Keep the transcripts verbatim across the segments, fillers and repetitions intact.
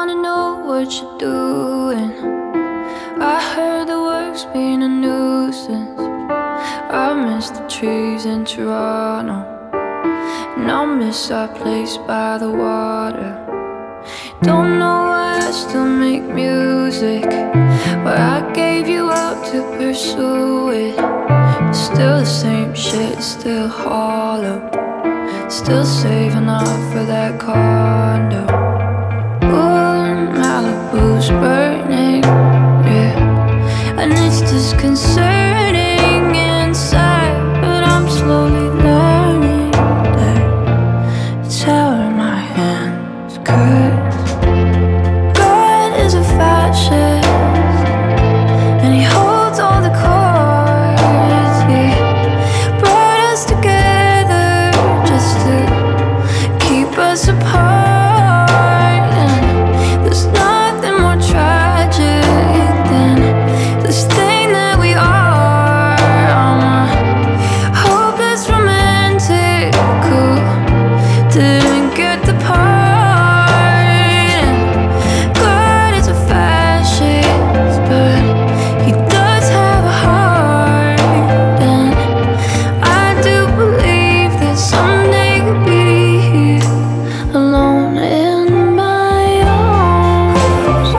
wanna know what you're doing. I heard the work's been a nuisance. I miss the trees in Toronto, and I miss our place by the water. Don't know why I still make music, why I gave you up to pursue it. It's still the same shit, still hollow, still saving up for that condo. Ooh, Malibu's burning, yeah, and it's disconcerting inside, but I'm slowly learning that it's how in my hands, 'cause God is a fascist, and he holds all the cards, yeah. Brought us together just to keep us apart, and there's nothing more tragic than this thing that we are. I'm a hopeless romantic who didn't get the part, and God is a fascist, but he does have a heart, and I do believe that someday you'll be here alone in my arms,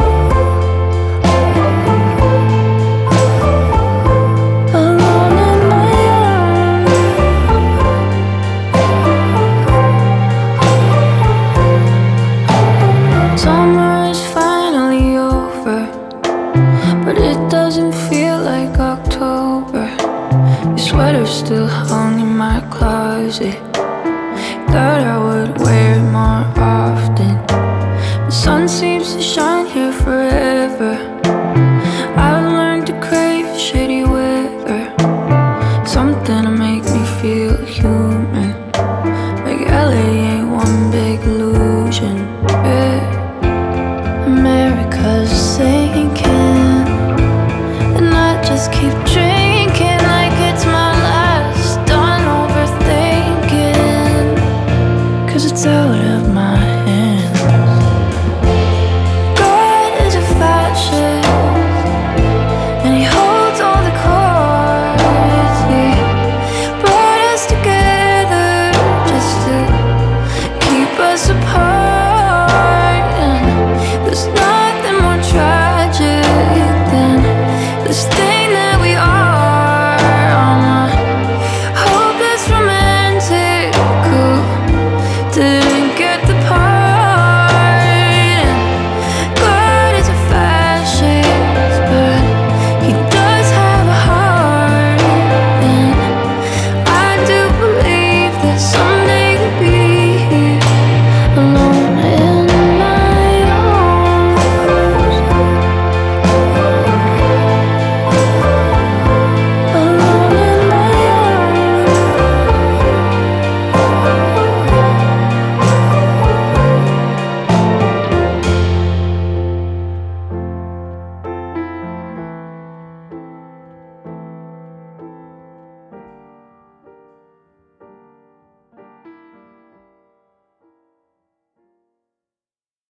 alone in my arms. Summer is finally over, but it doesn't feel like October. Your sweater's still hung in my closet. Thought I would wear it more often. The sun seems to shine here forever. I've learned to crave shitty weather, something to make me feel human, like L A ain't one big illusion, yeah. America's sinking, and I just keep drinking like it's my last. Done overthinking, 'cause it's out of